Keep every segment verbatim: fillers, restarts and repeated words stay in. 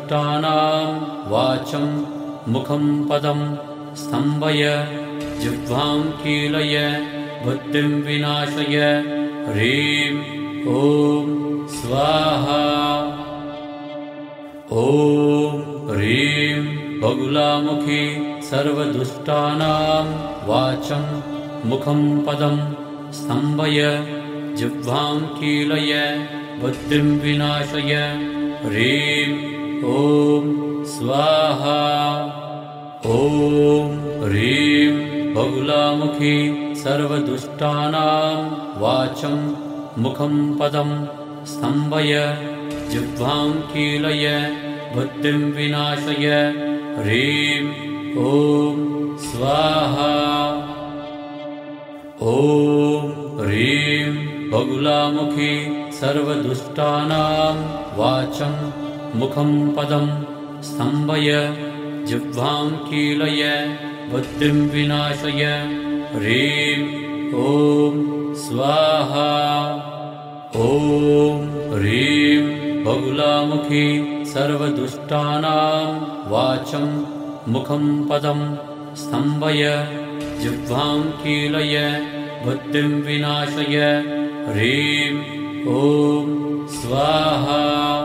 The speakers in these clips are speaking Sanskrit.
सर्वदुष्टानां वाचं मुखं पदं स्तम्भय जिह्वां कीलय बुद्धिं विनाशय ह्रीं ॐ स्वाहा। ॐ ह्रीं बगुलामुखी सर्वदुष्टानां वाचं मुखं पदं स्तम्भय जिह्वां कीलय बुद्धिं विनाशय ह्रीं ॐ स्वाहा। ॐ ह्रीं बगुलामुखी सर्वदुष्टानां वाचं मुखं पदं स्तम्भय जिह्वां कीलय बुद्धिं विनाशय ह्रीं ॐ स्वाहा। ॐ ह्रीं बगुलामुखी सर्वदुष्टानां वाचं मुखं पदं स्तम्भय जिह्वां कीलय बुद्धिं विनाशय ह्रीं ॐ स्वाहा। ॐ ह्रीं बगुलामुखी सर्वदुष्टानां वाचं मुखं पदं स्तम्भय जिह्वां कीलय बुद्धिं विनाशय ह्रीं ॐ स्वाहा।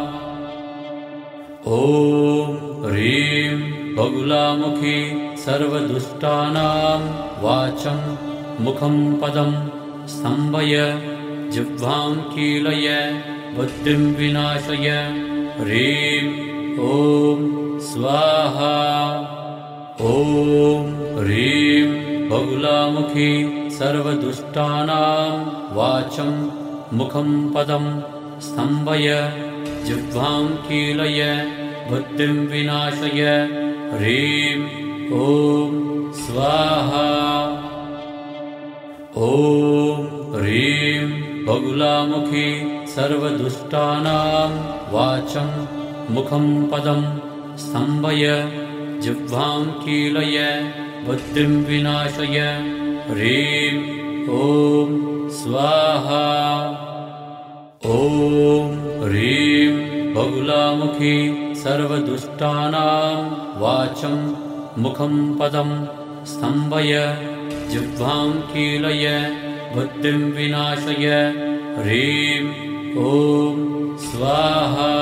ॐ ह्रीं बगुलामुखी सर्वदुष्टानां वाचं मुखं पदं स्तम्भय जिह्वां कीलय बुद्धिं विनाशय ह्रीं ॐ स्वाहा। ॐ ह्रीं बगुलामुखी सर्वदुष्टानां वाचं मुखं पदं स्तम्भय जिह्वां कीलय बुद्धिं विनाशय ह्रीं ॐ स्वाहा। ॐ ह्रीं बगुलामुखी सर्वदुष्टानां वाचं मुखं पदं स्तम्भय जिह्वां कीलय बुद्धिं विनाशय ह्रीं ॐ स्वाहा। ॐ ह्रीं बगुलामुखी सर्वदुष्टानां वाचं मुखं पदं स्तम्भय जिह्वां कीलय बुद्धिं विनाशय ह्रीं ॐ स्वाहा।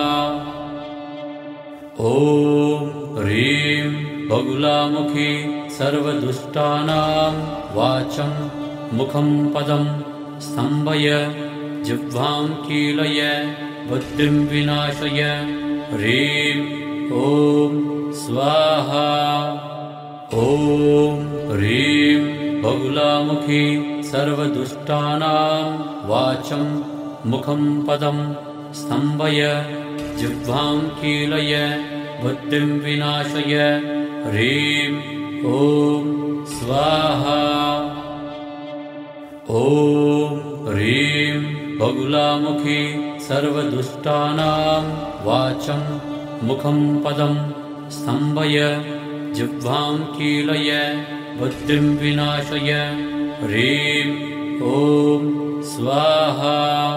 ॐ ह्रीं बगुलामुखी सर्वदुष्टानां वाचं मुखं पदं स्तम्भय जिह्वां कीलय बुद्धिं विनाशय ह्रीं ॐ स्वाहा। ॐ ह्रीं बगुलामुखी सर्वदुष्टानां वाचं मुखं पदं स्तम्भय जिह्वां कीलय बुद्धिं विनाशय ह्रीं ॐ स्वाहा। ॐ ह्रीं बगुलामुखी सर्वदुष्टानां वाचं मुखं पदं स्तम्भय जिह्वां कीलय बुद्धिं विनाशय ह्रीं ॐ स्वाहा।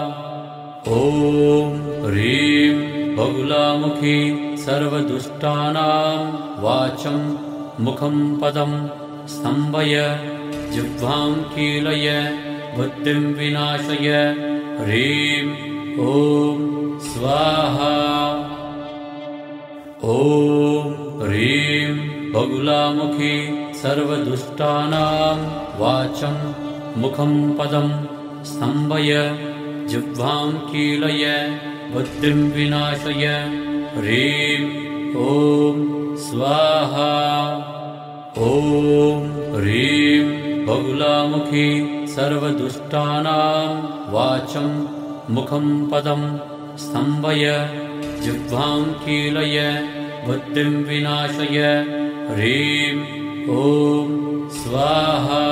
ॐ ह्रीं बगुलामुखी सर्वदुष्टानां वाचं मुखं पदं स्तम्भय जिह्वां कीलय बुद्धिं विनाशय ह्रीं ॐ स्वाहा। ॐ ह्रीं बगुलामुखी सर्वदुष्टानां वाचं मुखं पदं स्तम्भय जिह्वां कीलय बुद्धिं विनाशय ह्रीं ॐ स्वाहा। ॐ ह्रीं बगुलामुखी सर्वदुष्टानां वाचं मुखं पदं स्तम्भय जिह्वां कीलय बुद्धिं विनाशय ह्रीं ॐ स्वाहा।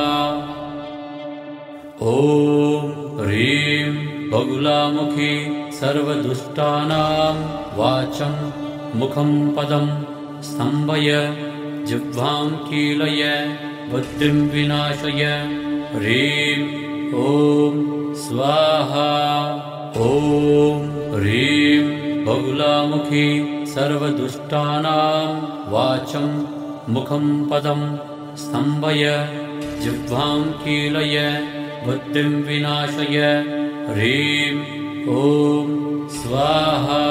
ॐ ह्रीं बगुलामुखी सर्वदुष्टानां वाचं मुखं पदं स्तम्भय जिह्वां कीलय बुद्धिं विनाशय ह्रीं ॐ स्वाहा। ॐ ह्रीं बगुलामुखी सर्वदुष्टानां वाचं मुखं पदं स्तम्भय जिह्वां कीलय बुद्धिं विनाशय ह्रीं ॐ स्वाहा।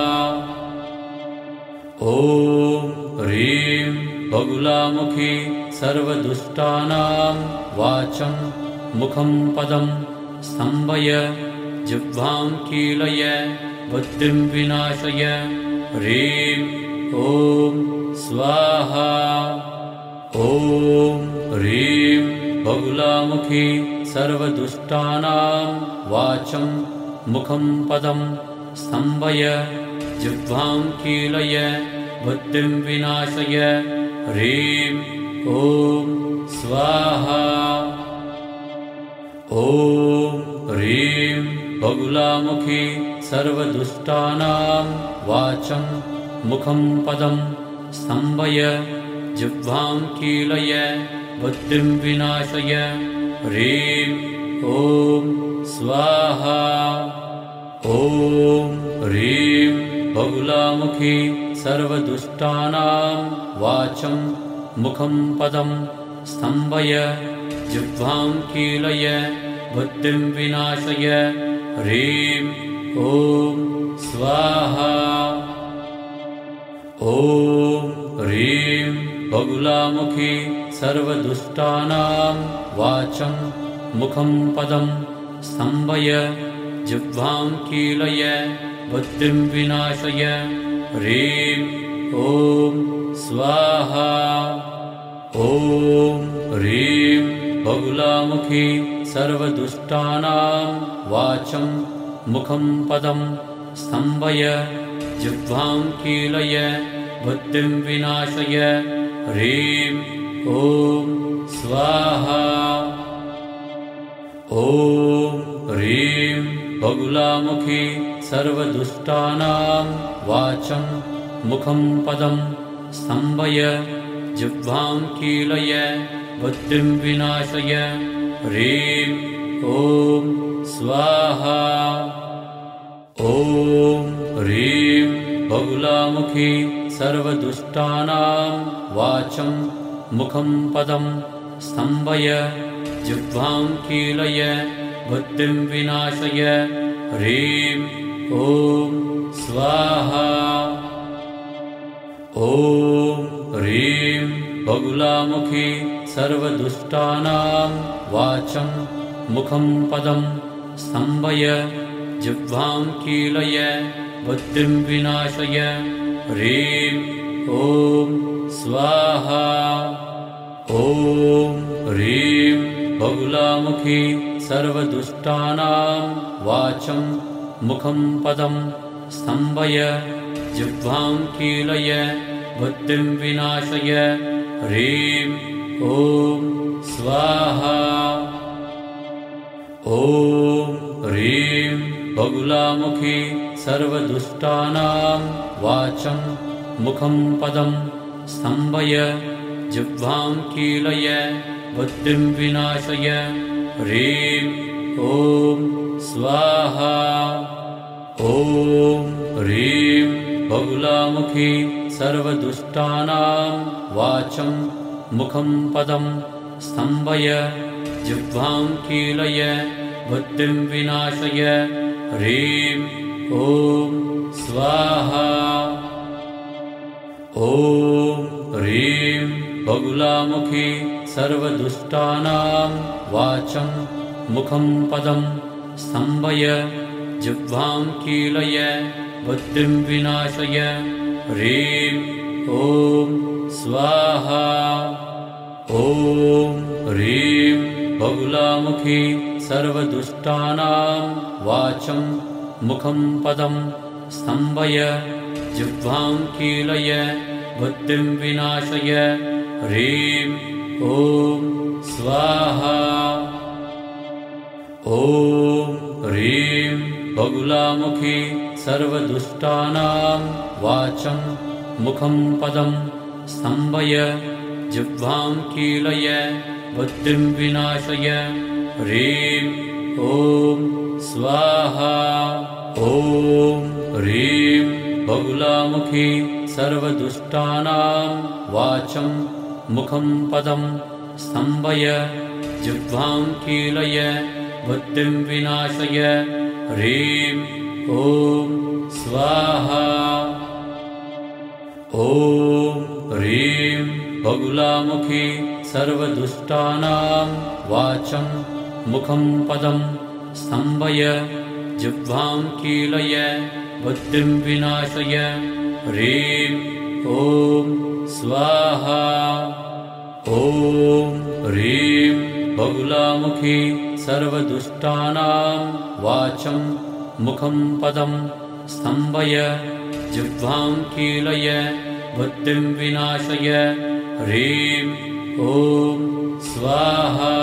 ॐ ह्रीं बगुलामुखी सर्वदुष्टानां वाचं मुखं पदं स्तम्भय जिह्वां कीलय बुद्धिं विनाशय ह्रीं ॐ स्वाहा। ॐ ह्रीं बगुलामुखी सर्वदुष्टानां वाचं मुखं पदं स्तम्भय जिह्वां कीलय बुद्धिं विनाशय ह्रीं ॐ स्वाहा। ॐ ह्रीं बगुलामुखी सर्वदुष्टानां वाचं मुखं पदं स्तम्भय जिह्वां कीलय बुद्धिं विनाशय ह्रीं ॐ स्वाहा। ॐ ह्रीं बगुलामुखी सर्वदुष्टानां वाचं मुखं पदं स्तम्भय जिह्वां कीलय बुद्धिं विनाशय ह्रीं ॐ स्वाहा। ॐ ह्रीं बगुलामुखी सर्वदुष्टानां वाचं मुखं पदं स्तम्भय जिह्वां कीलय बुद्धिं विनाशय ह्रीं ॐ स्वाहा। ॐ ह्रीं बगुलामुखी सर्वदुष्टानां वाचं मुखं पदं स्तम्भय जिह्वां कीलय बुद्धिं विनाशय ह्रीं ॐ स्वाहा। ॐ ह्रीं बगुलामुखी सर्वदुष्टानां वाचं मुखं पदं स्तम्भय जिह्वां कीलय बुद्धिं विनाशय ह्रीं ॐ स्वाहा। ॐ ह्रीं बगुलामुखी सर्वदुष्टानां वाचं मुखं पदं स्तम्भय जिह्वां कीलय बुद्धिं विनाशय ह्रीं ॐ स्वाहा। ॐ ह्रीं बगुलामुखी सर्वदुष्टानां वाचं मुखं पदं स्तम्भय जिह्वां कीलय बुद्धिं विनाशय ह्रीं ॐ स्वाहा। ॐ ह्रीं बगुलामुखी सर्वदुष्टानां वाचं मुखं पदं स्तम्भय जिह्वां कीलय बुद्धिं विनाशय ह्रीं ॐ स्वाहा। ॐ ह्रीं बगुलामुखी सर्वदुष्टानां वाचं मुखं पदं स्तम्भय जिह्वां कीलय बुद्धिं विनाशय ह्रीं ॐ स्वाहा। ॐ ह्रीं बगुलामुखी सर्वदुष्टानां वाचं मुखं पदं स्तम्भय जिह्वां कीलय बुद्धिं विनाशय ह्रीं ॐ स्वाहा। ॐ ह्रीं बगुलामुखी सर्वदुष्टानां वाचं मुखं पदं स्तम्भय जिह्वां कीलय बुद्धिं विनाशय ह्रीं ॐ स्वाहा। ॐ ह्रीं बगुलामुखी सर्वदुष्टानां वाचं मुखं पदं स्तम्भय जिह्वां कीलय बुद्धिं विनाशय ह्रीं ॐ स्वाहा। ॐ ह्रीं बगुलामुखी सर्वदुष्टानां वाचं मुखं पदं स्तम्भय जिह्वां कीलय बुद्धिं विनाशय ह्रीं ॐ स्वाहा। ॐ ह्रीं बगुलामुखी सर्वदुष्टानां वाचं मुखं पदं स्तम्भय जिह्वां कीलय बुद्धिं विनाशय ह्रीं ॐ स्वाहा। ॐ ह्रीं बगुलामुखी सर्वदुष्टानां वाचं मुखं पदं स्तम्भय जिह्वां कीलय बुद्धिं विनाशय ह्रीं ॐ स्वाहा। ॐ ह्रीं बगुलामुखी सर्वदुष्टानां वाचं मुखं पदं स्तम्भय जिह्वां कीलय बुद्धिं विनाशय ह्रीं ॐ स्वाहा।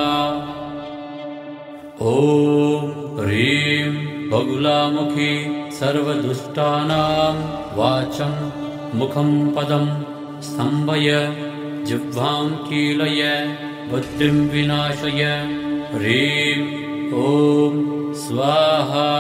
ॐ ह्रीं बगुलामुखी सर्वदुष्टानां वाचं मुखं पदं स्तम्भय जिह्वां कीलय बुद्धिं विनाशय ह्रीं ॐ स्वाहा।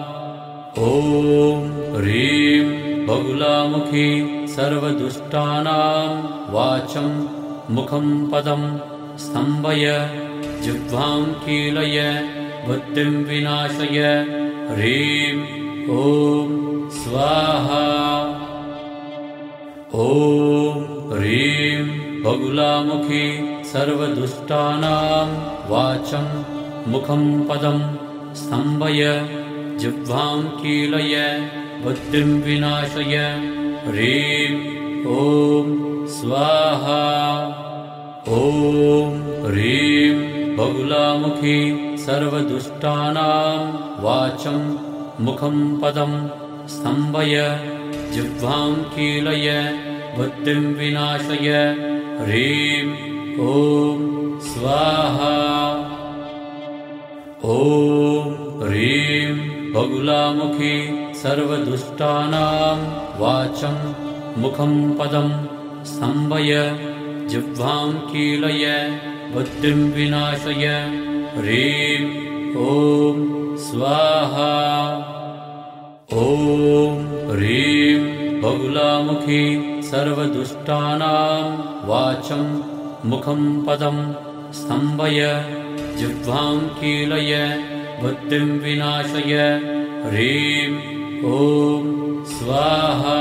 ॐ ह्रीं बगुलामुखी सर्वदुष्टानां वाचं मुखं पदं स्तम्भय जिह्वां कीलय बुद्धिं विनाशय ह्रीं ॐ स्वाहा। ॐ ह्रीं बगुलामुखी सर्वदुष्टानां वाचं मुखं पदं स्तम्भय जिह्वां कीलय बुद्धिं विनाशय ह्रीं ॐ स्वाहा। ॐ ह्रीं बगुलामुखी सर्वदुष्टानां वाचं मुखं पदं स्तम्भय जिह्वां कीलय बुद्धिं विनाशय ह्रीं ॐ स्वाहा। ॐ ह्रीं बगुलामुखी सर्वदुष्टानां वाचं मुखं पदं स्तम्भय जिह्वां कीलय बुद्धिं विनाशय ह्रीं ॐ स्वाहा। ॐ ह्रीं बगुलामुखी सर्वदुष्टानां वाचं मुखं पदं स्तम्भय जिह्वां कीलय बुद्धिं विनाशय ह्रीं ॐ स्वाहा।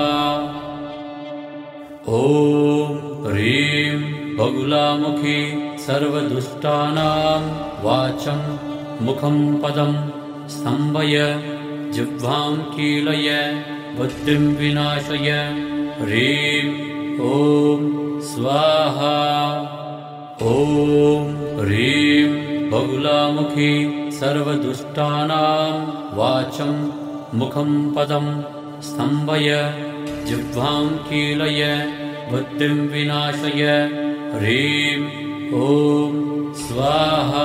ॐ ह्रीं बगुलामुखी सर्वदुष्टानां वाचं मुखं पदं स्तम्भय जिह्वां कीलय बुद्धिं विनाशय ह्रीं ॐ स्वाहा। ॐ ह्रीं बगुलामुखी सर्वदुष्टानां वाचं मुखं पदं स्तम्भय जिह्वां कीलय बुद्धिं विनाशय ह्रीं ॐ स्वाहा।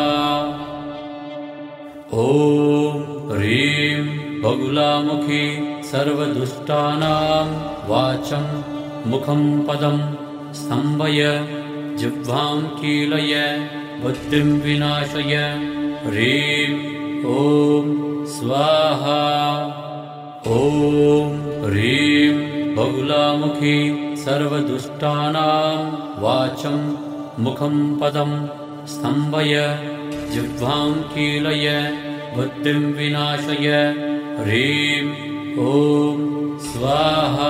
ॐ ह्रीं बगुलामुखी सर्वदुष्टानां वाचं मुखं पदं स्तम्भय जिह्वां कीलय बुद्धिं विनाशय ह्रीं ॐ स्वाहा। ॐ ह्रीं बगुलामुखी सर्वदुष्टानां वाचं मुखं पदं स्तम्भय जिह्वां कीलय बुद्धिं विनाशय ह्रीं ॐ स्वाहा।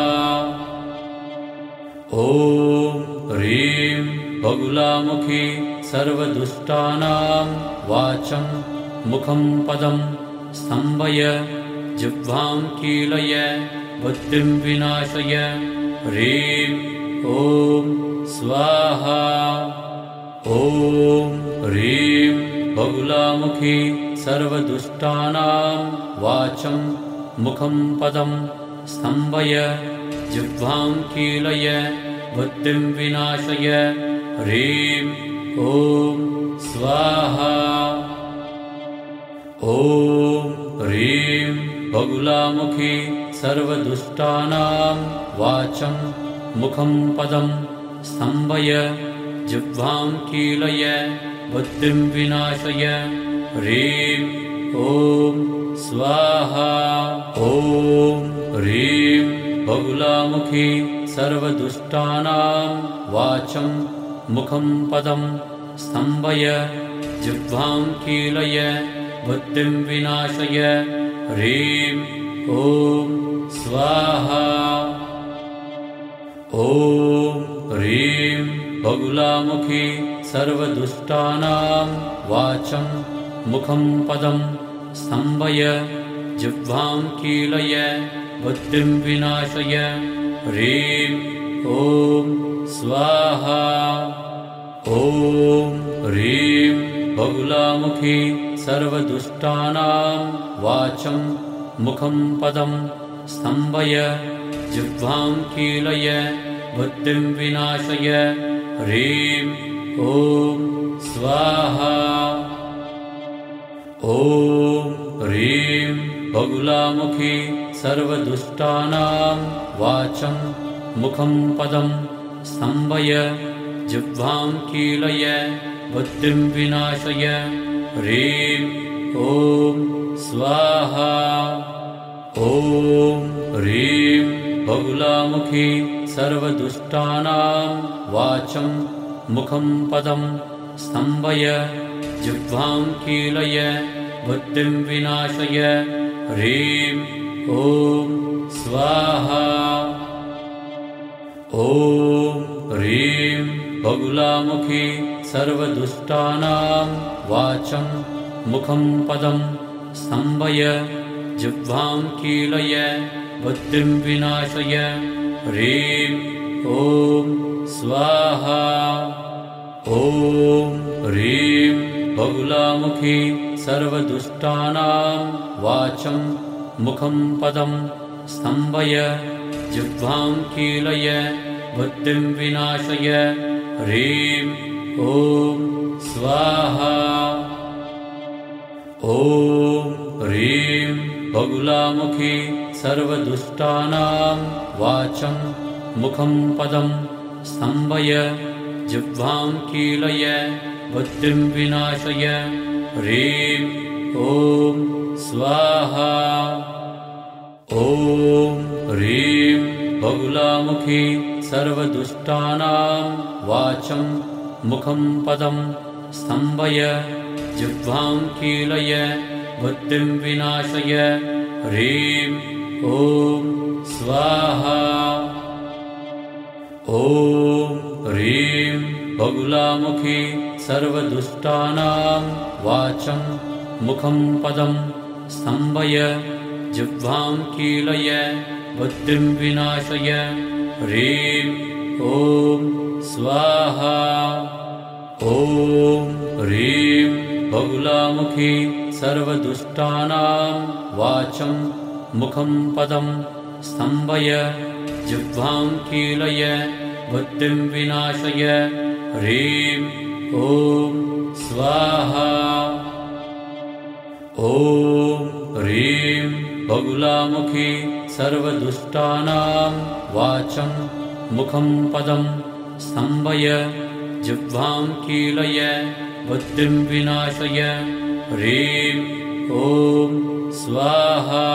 ॐ ह्रीं बगुलामुखी सर्वदुष्टानां वाचं मुखं पदं स्तम्भय जिह्वां कीलय बुद्धिं विनाशय ह्रीं ॐ स्वाहा। ॐ ह्रीं बगुलामुखी सर्वदुष्टानां वाचं मुखं पदं स्तम्भय जिह्वां कीलय बुद्धिं विनाशय ह्रीं ॐ स्वाहा। ॐ ह्रीं बगुलामुखी सर्वदुष्टानां वाचं मुखं पदं स्तम्भय जिह्वां कीलय बुद्धिं विनाशय ह्रीं ॐ स्वाहा। ॐ ह्रीं बगुलामुखी सर्वदुष्टानां वाचं मुखं पदं स्तम्भय जिह्वां कीलय बुद्धिं विनाशय ह्रीं ॐ स्वाहा ॐ ह्रीं बगुलामुखी सर्वदुष्टानां वाचं मुखं पदं स्तम्भय जिह्वां कीलय बुद्धिं विनाशय ह्रीं ॐ स्वाहा ॐ ह्रीं बगुलामुखी सर्वदुष्टानां वाचं मुखं पदं स्तम्भय जिह्वां कीलय बुद्धिं विनाशय ह्रीं ॐ स्वाहा ॐ ह्रीं बगुलामुखी सर्वदुष्टानां वाचं मुखं पदं स्तम्भय जिह्वां कीलय बुद्धिं विनाशय ह्रीं ॐ स्वाहा ॐ ह्रीं बगुलामुखी सर्वदुष्टानां वाचं मुखं पदं स्तम्भय जिह्वां कीलय बुद्धिं विनाशय ह्रीं ॐ स्वाहा ॐ ह्रीं बगुलामुखी सर्वदुष्टानां वाचं मुखं पदं स्तम्भय जिह्वां कीलय बुद्धिं विनाशय ह्रीं ॐ स्वाहा ॐ ह्रीं बगुलामुखी सर्वदुष्टानां वाचं मुखं पदं स्तम्भय जिह्वां कीलय बुद्धिं विनाशय ह्रीं ॐ स्वाहा ॐ ह्रीं बगुलामुखी सर्वदुष्टानां वाचं मुखं पदं स्तम्भय जिह्वां कीलय बुद्धिं विनाशय ह्रीं ॐ स्वाहा ॐ ह्रीं बगुलामुखी सर्वदुष्टानां वाचं मुखं पदं स्तम्भय जिह्वां कीलय बुद्धिं विनाशय ह्रीं ॐ स्वाहा ॐ ह्रीं बगुलामुखी सर्वदुष्टानां वाचं मुखं पदं स्तम्भय जिह्वां कीलय बुद्धिं विनाशय ह्रीं ॐ स्वाहा ॐ ह्रीं बगुलामुखी सर्वदुष्टानां वाचं मुखं पदं स्तम्भय जिह्वां कीलय बुद्धिं विनाशय ह्रीं ॐ स्वाहा ॐ ह्रीं बगुलामुखी सर्वदुष्टानां वाचं मुखं पदं स्तम्भय जिह्वां कीलय बुद्धिं विनाशय ह्रीं ॐ स्वाहा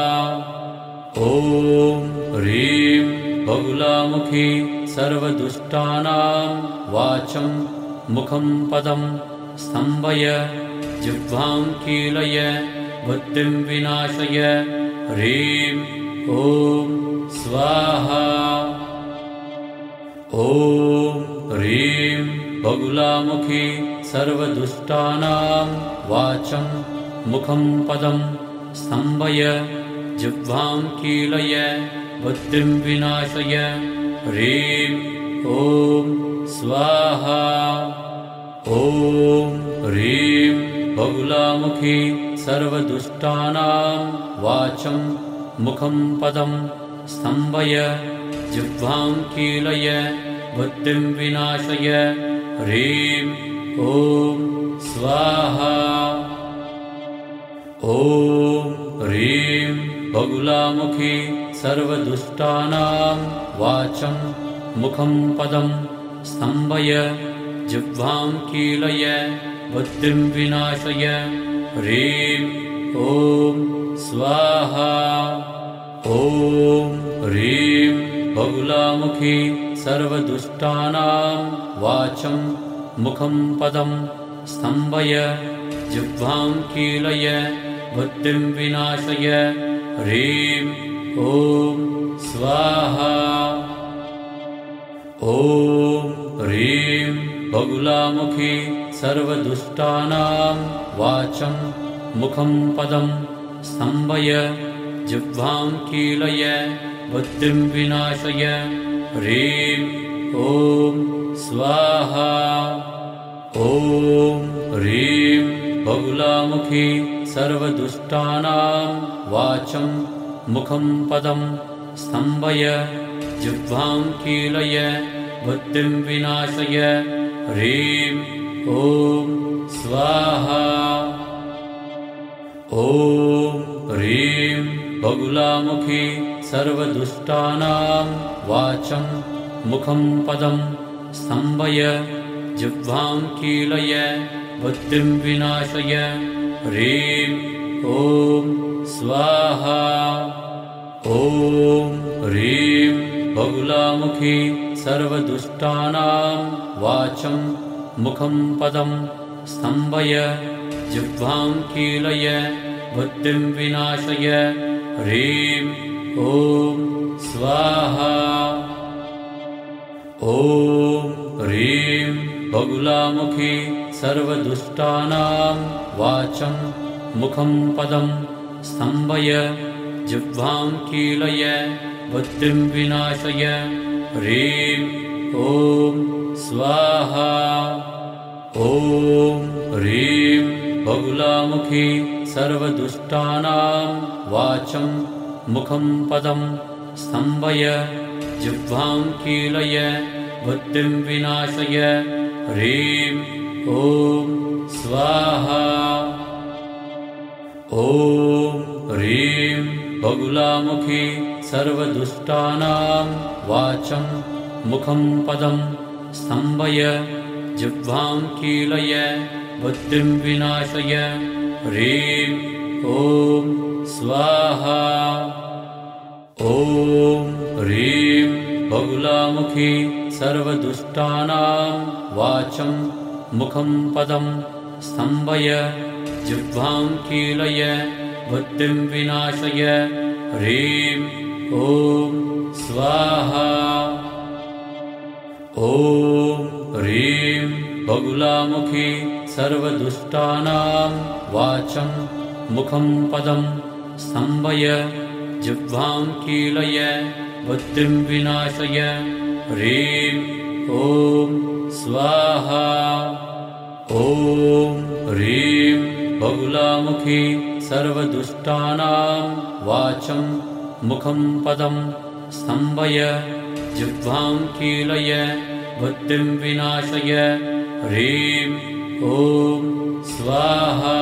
ॐ ह्रीं बगुलामुखी सर्वदुष्टानां वाचं मुखं पदं स्तम्भय जिह्वां कीलय बुद्धिं विनाशय ह्रीं ॐ स्वाहा ॐ ह्रीं बगुलामुखी सर्वदुष्टानां वाचं मुखं पदं स्तम्भय जिह्वां कीलय बुद्धिं विनाशय ह्रीं ॐ स्वाहा ॐ ह्रीं बगुलामुखी सर्वदुष्टानां वाचं मुखं पदं स्तम्भय जिह्वां कीलय बुद्धिं विनाशय ह्रीं ॐ स्वाहा ॐ ह्रीं बगुलामुखी सर्वदुष्टानां वाचं मुखं पदं स्तम्भय जिह्वां कीलय बुद्धिं विनाशय ह्रीं ॐ स्वाहा ॐ ह्रीं बगुलामुखी सर्वदुष्टानां वाचं मुखं पदं स्तम्भय जिह्वां कीलय बुद्धिं विनाशय ह्रीं ॐ स्वाहा। ॐ ह्रीं बगुलामुखी सर्वदुष्टानां वाचं मुखं पदं स्तम्भय जिह्वां कीलय बुद्धिं विनाशय ह्रीं ॐ स्वाहा। ॐ ह्रीं बगुलामुखी सर्वदुष्टानां वाचं मुखं पदं स्तम्भय जिह्वां कीलय बुद्धिं विनाशय ह्रीं ॐ स्वाहा। ॐ ह्रीं बगुलामुखी सर्वदुष्टानां वाचं मुखं पदं स्तम्भय जिह्वां कीलय बुद्धिं विनाशय ह्रीं ॐ स्वाहा। ॐ ह्रीं बगुलामुखी सर्वदुष्टानां वाचं मुखं पदं स्तम्भय जिह्वां कीलय बुद्धिं विनाशय ह्रीं ॐ स्वाहा। ॐ ह्रीं बगुलामुखी सर्वदुष्टानां वाचं मुखं पदं स्तम्भय जिह्वां कीलय बुद्धिं विनाशय ह्रीं ॐ स्वाहा। ॐ ह्रीं बगुलामुखी सर्वदुष्टानां वाचं मुखं पदं स्तम्भय जिह्वां कीलय बुद्धिं विनाशय ह्रीं ॐ स्वाहा। ॐ ह्रीं बगुलामुखी सर्वदुष्टानां वाचं मुखं पदं स्तम्भय जिह्वां कीलय बुद्धिं विनाशय ह्रीं ॐ स्वाहा। ॐ ह्रीं बगुलामुखी सर्वदुष्टानां वाचं मुखं पदं स्तम्भय जिह्वां कीलय बुद्धिं विनाशय ह्रीं ॐ स्वाहा। ॐ ह्रीं बगुलामुखी सर्वदुष्टानां वाचं मुखं पदं स्तम्भय जिह्वां कीलय बुद्धिं विनाशय ह्रीं ॐ स्वाहा। ॐ ह्रीं बगुलामुखी सर्वदुष्टानां वाचं मुखं पदं स्तम्भय जिह्वां कीलय बुद्धिं विनाशय ह्रीं ॐ स्वाहा।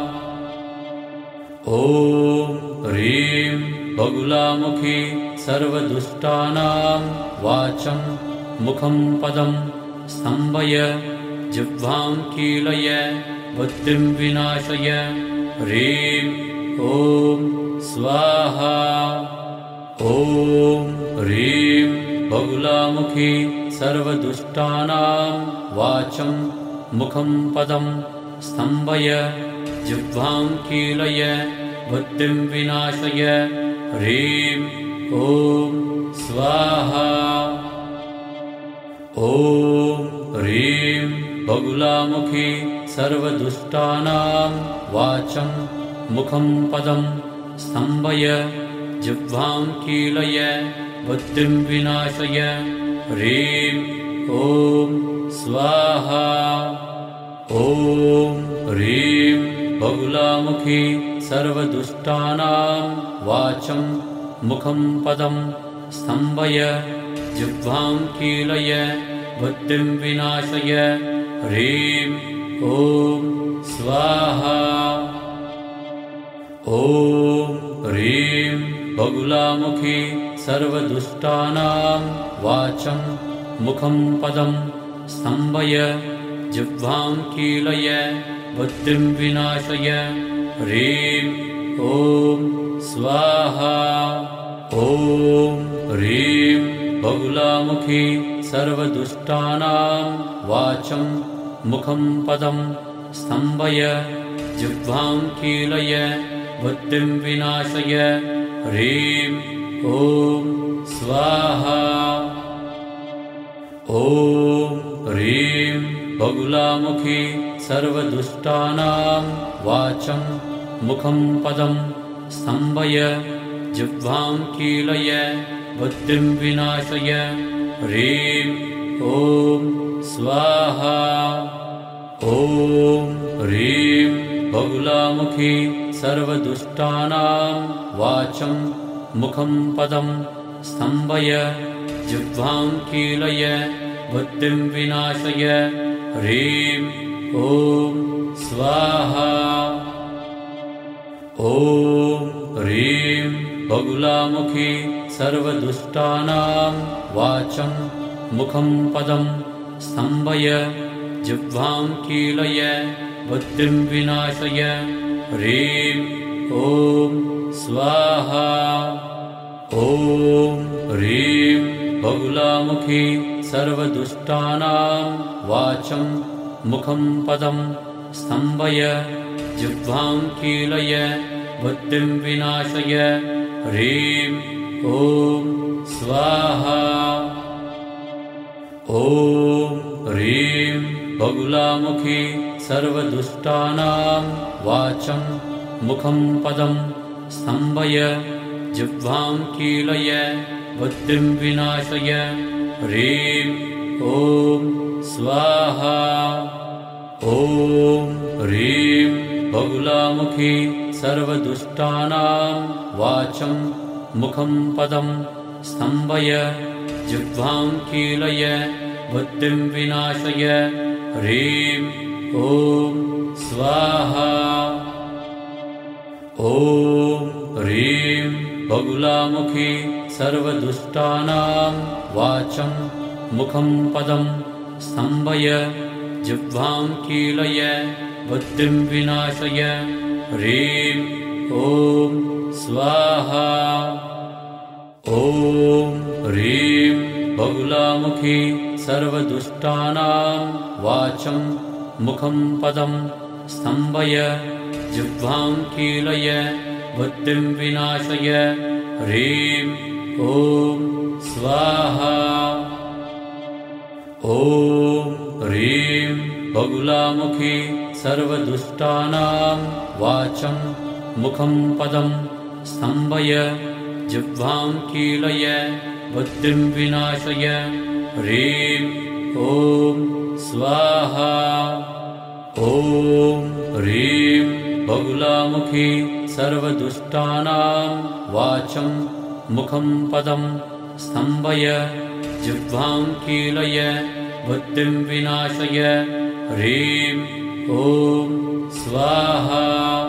ॐ ह्रीं बगुलामुखी सर्वदुष्टानां वाचं मुखं पदं स्तम्भय जिह्वां कीलय बुद्धिं विनाशय ह्रीं ॐ स्वाहा। ॐ ह्रीं बगुलामुखी सर्वदुष्टानां वाचं मुखं पदं स्तम्भय जिह्वां कीलय बुद्धिं विनाशय ह्रीं ॐ स्वाहा। ॐ ह्रीं बगुलामुखी सर्वदुष्टानां वाचं मुखं पदं स्तम्भय जिह्वां कीलय बुद्धिं विनाशय ह्रीं ॐ स्वाहा। ॐ ह्रीं बगुलामुखी सर्वदुष्टानां वाचं मुखं पदं स्तम्भय जिह्वां कीलय बुद्धिं विनाशय ह्रीं ॐ स्वाहा। ॐ ह्रीं बगुलामुखी सर्वदुष्टानां वाचं मुखं पदं स्तम्भय जिह्वां कीलय बुद्धिं विनाशय ह्रीं ॐ स्वाहा। ॐ ह्रीं बहुलामुखी सर्वदुष्टानां वाचं मुखं पदं स्तम्भय जिह्वां कीलय बुद्धिं विनाशय ह्रीं ॐ स्वाहा ॐ ह्रीं बहुलामुखी सर्वदुष्टानां वाचं मुखं पदं स्तम्भय जिह्वां कीलय बुद्धिं विनाशय ह्रीं ॐ स्वाहा ॐ ह्रीं बहुलामुखी सर्वदुष्टानां वाचं मुखं पदं स्तम्भय जिह्वां कीलय बुद्धिं विनाशय ह्रीं ॐ स्वाहा ॐ ह्रीं बहुलामुखी सर्वदुष्टानां वाचं मुखं पदं स्तम्भय जिह्वां कीलय बुद्धिं विनाशय ह्रीं ॐ स्वाहा ॐ ह्रीं बहुलामुखी सर्वदुष्टानां वाचं मुखं पदं स्तम्भय जिह्वां कीलय बुद्धिं विनाशय ह्रीं ॐ स्वाहा ॐ ह्रीं बहुलामुखी सर्वदुष्टानां वाचं मुखं पदं स्तम्भय जिह्वां कीलय बुद्धिं विनाशय ह्रीं ॐ स्वाहा ॐ ह्रीं बहुलामुखी सर्वदुष्टानां वाचं मुखं पदं स्तम्भय जिह्वां कीलय बुद्धिं विनाशय ह्रीं ॐ स्वाहा ॐ ह्रीं बहुलामुखी सर्वदुष्टानां वाचं मुखं पदं स्तम्भय जिह्वां कीलय बुद्धिं विनाशय ह्रीं ॐ स्वाहा ॐ ह्रीं बहुलामुखी सर्वदुष्टानां वाचं मुखं पदं स्तम्भय जिह्वां कीलय बुद्धिं विनाशय ह्रीं ॐ स्वाहा ॐ ह्रीं बहुलामुखी सर्वदुष्टानां वाचं मुखं पदं स्तम्भय जिह्वां कीलय बुद्धिं विनाशय ह्रीं ॐ स्वाहा ॐ ह्रीं बहुलामुखी सर्वदुष्टानां वाचं मुखं पदं स्तम्भय जिह्वां कीलय बुद्धिं विनाशय ह्रीं ॐ स्वाहा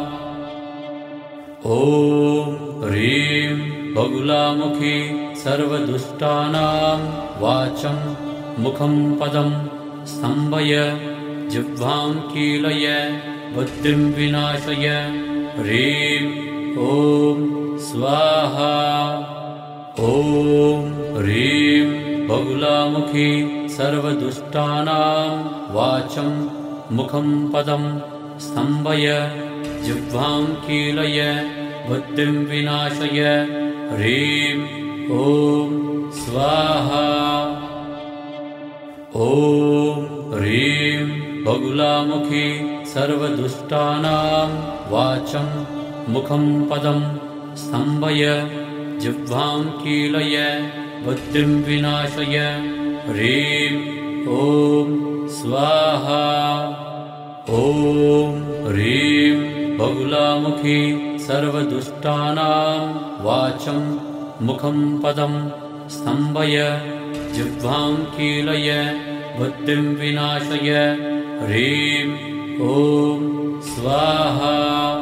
ॐ ह्रीं बहुलामुखी सर्वदुष्टानां वाचं मुखं पदं स्तम्भय जिह्वां कीलय बुद्धिं विनाशय ह्रीं ॐ स्वाहा ॐ ह्रीं बहुलामुखी सर्वदुष्टानां वाचं मुखं पदं स्तम्भय जिह्वां कीलय बुद्धिं विनाशय ह्रीं ॐ स्वाहा ॐ ह्रीं बहुलामुखी सर्वदुष्टानां वाचं मुखं पदं स्तम्भय जिह्वां कीलय बुद्धिं विनाशय ह्रीं ॐ स्वाहा ॐ ह्रीं बहुलामुखी सर्वदुष्टानां वाचं मुखं पदं स्तम्भय जिह्वां कीलय बुद्धिं विनाशय ह्रीं ॐ स्वाहा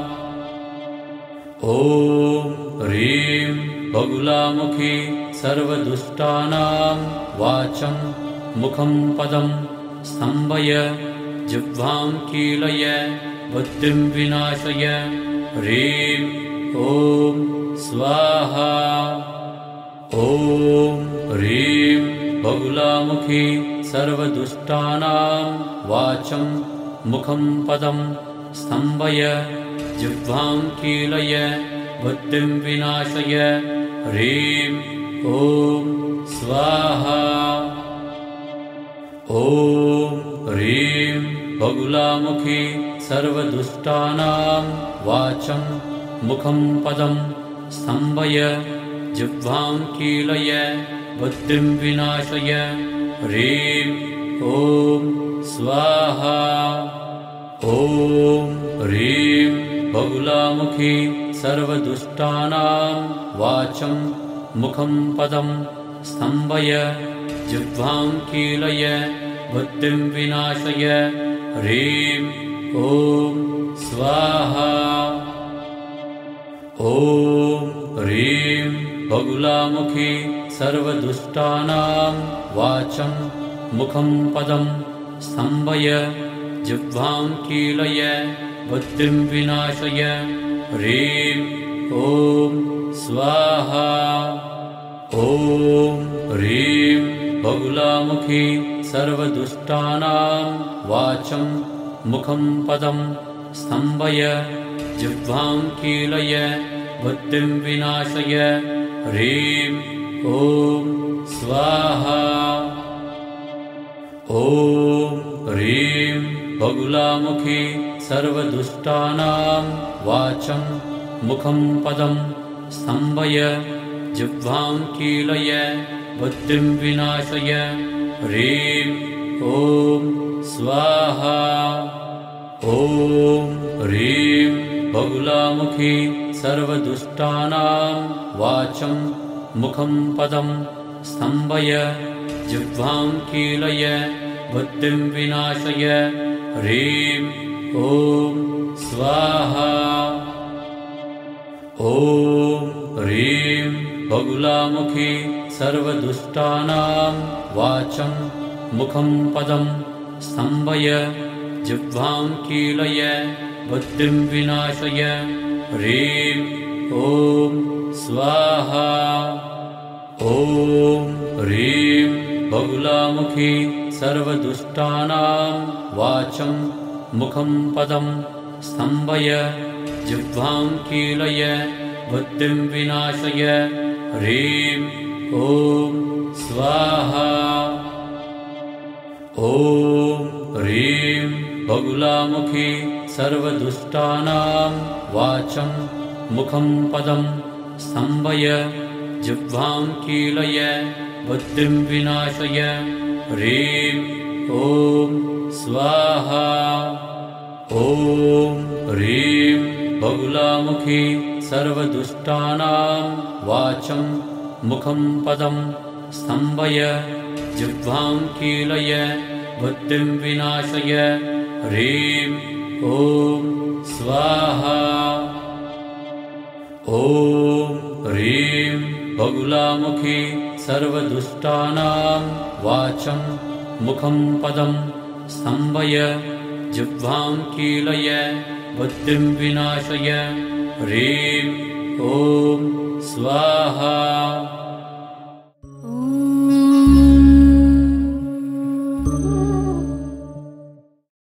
ॐ ह्रीं बहुलामुखी सर्वदुष्टानां वाचं मुखं पदं स्तम्भय जिह्वां कीलय बुद्धिं विनाशय ह्रीं ॐ स्वाहा ॐ ह्रीं बगुलामुखी सर्वदुष्टानां वाचं मुखं पदं स्तम्भय जिह्वां कीलय बुद्धिं विनाशय ह्रीं ॐ स्वाहा। ॐ ह्रीं बगुलामुखी सर्वदुष्टानां वाचं मुखं पदं स्तम्भय जिह्वां कीलय बुद्धिं विनाशय ह्रीं ॐ स्वाहा। ॐ ह्रीं बगुलामुखी सर्वदुष्टानां वाचं मुखं पदं स्तम्भय जिह्वां कीलय बुद्धिं विनाशय ह्रीं ॐ स्वाहा। ॐ ह्रीं बगुलामुखी सर्वदुष्टानां वाचं मुखं पदं स्तम्भय जिह्वां कीलय बुद्धिं विनाशय ह्रीं ॐ स्वाहा। ॐ ह्रीं बगुलामुखी सर्वदुष्टानां वाचं मुखं पदं स्तम्भय जिह्वां कीलय बुद्धिं विनाशय ह्रीं ॐ स्वाहा। ॐ ह्रीं बगुलामुखी सर्वदुष्टानां वाचं मुखं पदं स्तम्भय जिह्वां कीलय बुद्धिं विनाशय ह्रीं ॐ स्वाहा। ॐ ह्रीं बगुलामुखी सर्वदुष्टानां वाचं मुखं पदं स्तम्भय जिह्वां कीलय बुद्धिं विनाशय ह्रीं ॐ स्वाहा। ॐ ह्रीं बगुलामुखी सर्वदुष्टानां वाचं मुखं पदं स्तम्भय जिह्वां कीलय बुद्धिं विनाशय ह्रीं ॐ स्वाहा। ॐ ह्रीं बगुलामुखी सर्वदुष्टानां वाचं मुखं पदं स्तम्भय जिह्वां कीलय बुद्धिं विनाशय ह्रीं ॐ स्वाहा। ॐ ह्रीं बगुलामुखी सर्वदुष्टानां वाचं मुखं पदं स्तम्भय जिह्वां कीलय बुद्धिं विनाशय ह्रीं ॐ स्वाहा। ॐ ह्रीं बगुलामुखी सर्वदुष्टानां वाचं मुखं पदं स्तम्भय जिह्वां कीलय बुद्धिं विनाशय ह्रीं ॐ स्वाहा। ॐ ह्रीं बगुलामुखी सर्वदुष्टानां वाचं मुखं पदं स्तम्भय जिह्वां कीलय बुद्धिं विनाशय ह्रीं ॐ स्वाहा।